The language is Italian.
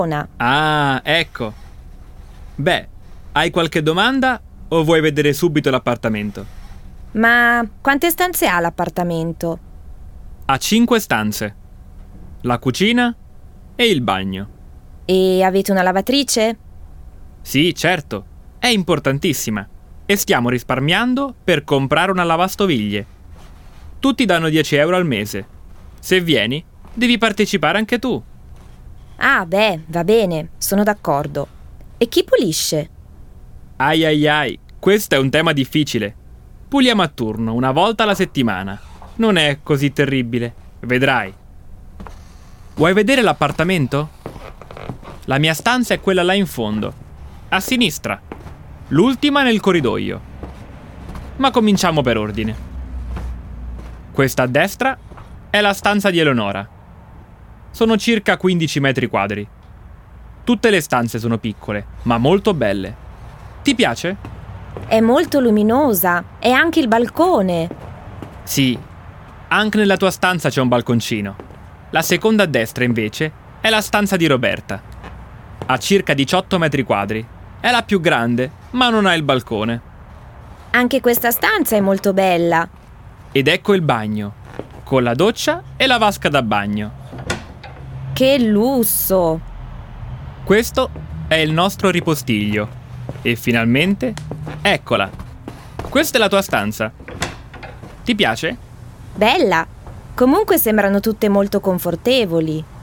Ah, ecco. Beh, hai qualche domanda o vuoi vedere subito l'appartamento? Ma quante stanze ha l'appartamento? Ha 5 stanze, la cucina e il bagno. E avete una lavatrice? Sì, certo, è importantissima e stiamo risparmiando per comprare una lavastoviglie. Tutti danno 10 euro al mese. Se vieni, devi partecipare anche tu. Ah, beh, va bene, sono d'accordo. E chi pulisce? Ai ai ai, questo è un tema difficile. Puliamo a turno, una volta alla settimana. Non è così terribile, vedrai. Vuoi vedere l'appartamento? La mia stanza è quella là in fondo, a sinistra, l'ultima nel corridoio. Ma cominciamo per ordine. Questa a destra è la stanza di Eleonora. Sono circa 15 metri quadri. Tutte le stanze sono piccole, ma molto belle. Ti piace? È molto luminosa e anche il balcone. Sì, anche nella tua stanza c'è un balconcino. La seconda a destra, invece, è la stanza di Roberta. Ha circa 18 metri quadri. È la più grande, ma non ha il balcone. Anche questa stanza è molto bella. Ed ecco il bagno, con la doccia e la vasca da bagno. Che lusso! Questo è il nostro ripostiglio. E finalmente, eccola. Questa è la tua stanza. Ti piace? Bella! Comunque sembrano tutte molto confortevoli.